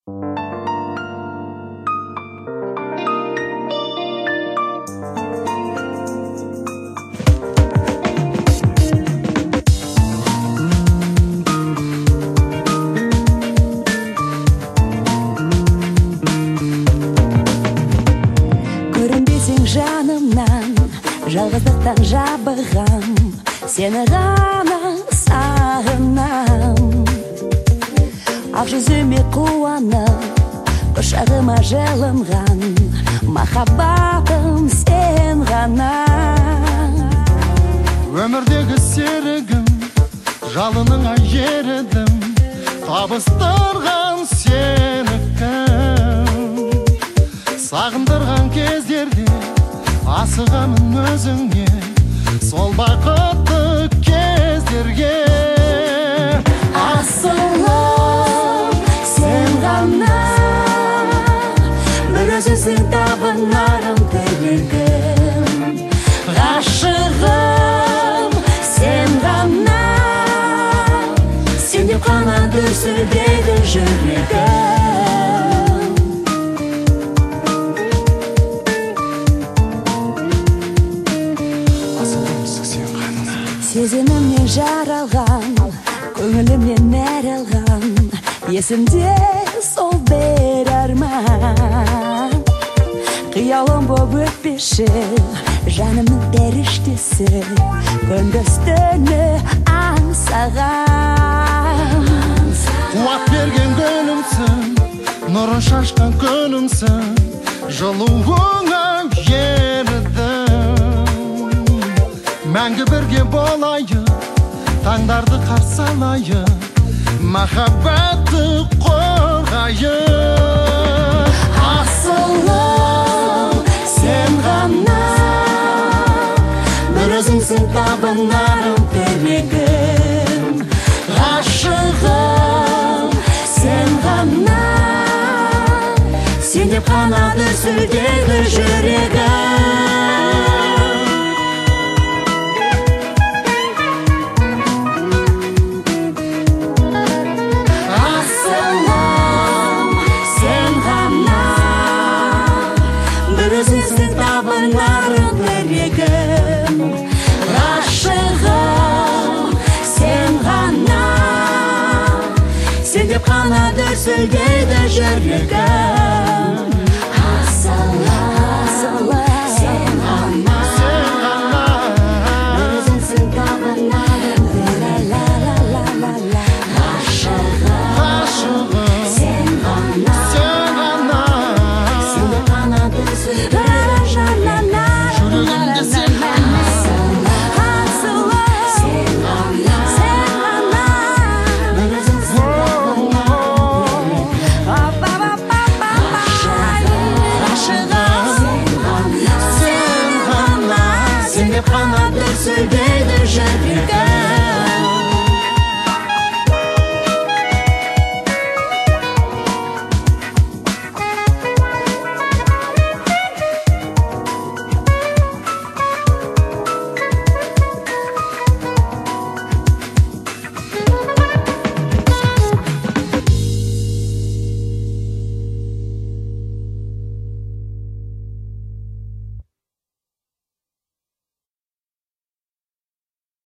Жанымнан жалғыздықтан жабығам, сені ғана сағынам. Ақ жүзіме қуанып, құшағыма жылынған, махаббатым сен ғана. Өмірдегі серігім, жалыныңа ерідім, табыстырған сенікім. Сағындырған кездерде асығамын өзіңе, сол бақытты кездерге. Асылым сен ғана, бір өзіңсің табынарым тілегім. Ғашығым сен ғана, сен деп қана дүрсілдейді жүрегім. Сезімімнен жаралған, көңілімнен нәр алған, есімде сол бір арман. Қиялым боп өтпеші, жанымның періштесі, күндіз түні аңсаған. Қуат берген күнімсің, нұрын шашқан күнімсің, жылуыңа ерідім. Мәңгі бірге болайық, таңдарды қарсы алайық, махаббатты қорғайық. Асылым сен ғана, бір өзіңсің табынарым тілегім. Ғашығым сен ғана, сен деп қана дүрсілдейді жүрегім. Өзіңсің табынарым тілегім. Ғашығым сен ғана, сен деп қана дүрсілдейді жүрегім.